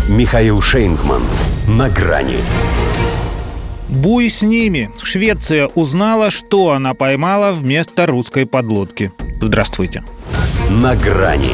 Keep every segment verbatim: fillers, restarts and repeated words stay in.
Михаил Шейнгман. На грани. Буй с ними. Швеция узнала, что она поймала вместо русской подлодки. Здравствуйте. На грани.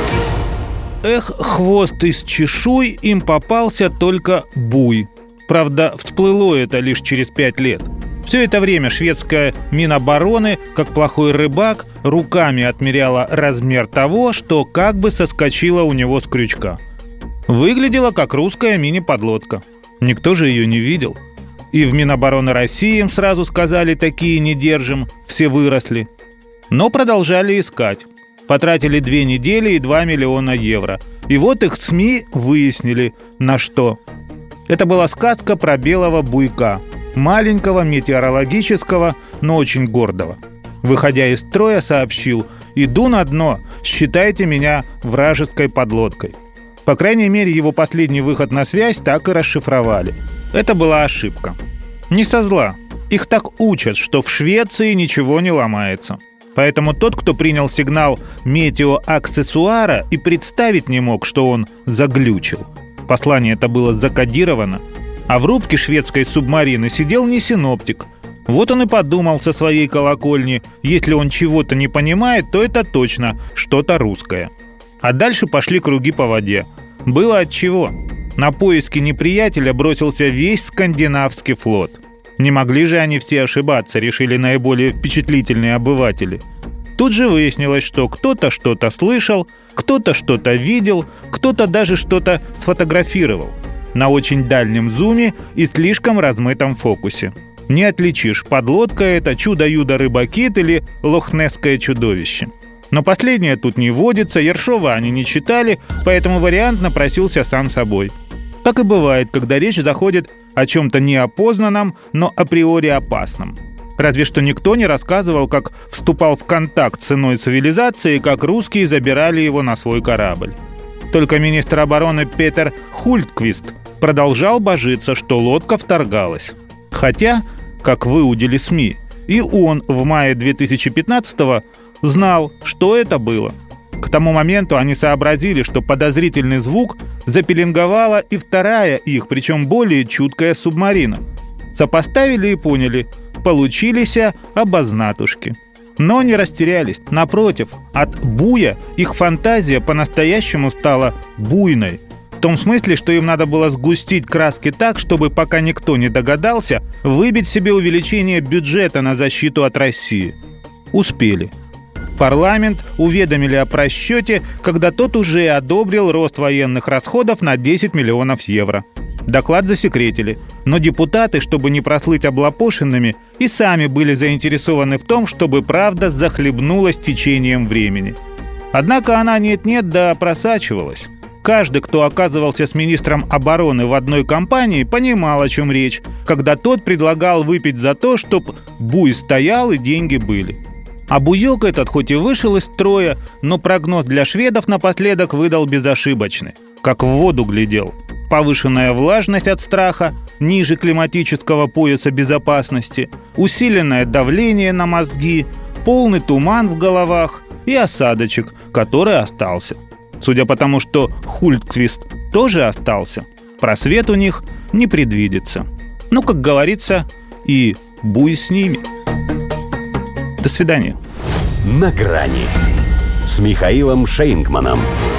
Эх, хвост из чешуй, им попался только буй. Правда, всплыло это лишь через пять лет. Все это время шведская Минобороны, как плохой рыбак, руками отмеряла размер того, что как бы соскочило у него с крючка. Выглядела как русская мини-подлодка. Никто же ее не видел. И в Минобороны России им сразу сказали: такие не держим, все выросли. Но продолжали искать. Потратили две недели и два миллиона евро. И вот их СМИ выяснили, на что. Это была сказка про белого буйка. Маленького, метеорологического, но очень гордого. Выходя из строя, сообщил: «Иду на дно, считайте меня вражеской подлодкой». По крайней мере, его последний выход на связь так и расшифровали. Это была ошибка. Не со зла. Их так учат, что в Швеции ничего не ломается. Поэтому тот, кто принял сигнал метеоаксессуара, и представить не мог, что он заглючил. Послание это было закодировано. А в рубке шведской субмарины сидел не синоптик. Вот он и подумал со своей колокольни: если он чего-то не понимает, то это точно что-то русское. А дальше пошли круги по воде. Было отчего. На поиски неприятеля бросился весь скандинавский флот. Не могли же они все ошибаться, решили наиболее впечатлительные обыватели. Тут же выяснилось, что кто-то что-то слышал, кто-то что-то видел, кто-то даже что-то сфотографировал. На очень дальнем зуме и слишком размытом фокусе. Не отличишь, подлодка это, чудо-юдо-рыбакит или лохнесское чудовище. Но последнее тут не водится, Ершова они не читали, поэтому вариант напросился сам собой. Так и бывает, когда речь заходит о чем-то неопознанном, но априори опасном. Разве что никто не рассказывал, как вступал в контакт с иной цивилизацией, как русские забирали его на свой корабль. Только министр обороны Петер Хультквист продолжал божиться, что лодка вторгалась. Хотя, как выудили СМИ, и он в мае две тысячи пятнадцатого знал, что это было. К тому моменту они сообразили, что подозрительный звук запеленговала и вторая их, причем более чуткая субмарина. Сопоставили и поняли, получились обознатушки. Но не растерялись. Напротив, от буя их фантазия по-настоящему стала буйной. В том смысле, что им надо было сгустить краски так, чтобы, пока никто не догадался, выбить себе увеличение бюджета на защиту от России. Успели. Парламент уведомили о просчете, когда тот уже одобрил рост военных расходов на десять миллионов евро. Доклад засекретили, но депутаты, чтобы не прослыть облапошенными, и сами были заинтересованы в том, чтобы правда захлебнулась течением времени. Однако она нет-нет да просачивалась. Каждый, кто оказывался с министром обороны в одной компании, понимал, о чем речь, когда тот предлагал выпить за то, чтоб буй стоял и деньги были. А буёк этот хоть и вышел из строя, но прогноз для шведов напоследок выдал безошибочный. Как в воду глядел. Повышенная влажность от страха, ниже климатического пояса безопасности, усиленное давление на мозги, полный туман в головах и осадочек, который остался. Судя по тому, что Хультквист тоже остался, просвет у них не предвидится. Ну, как говорится, и буй с ними. До свидания. На грани с Михаилом Шейнгманом.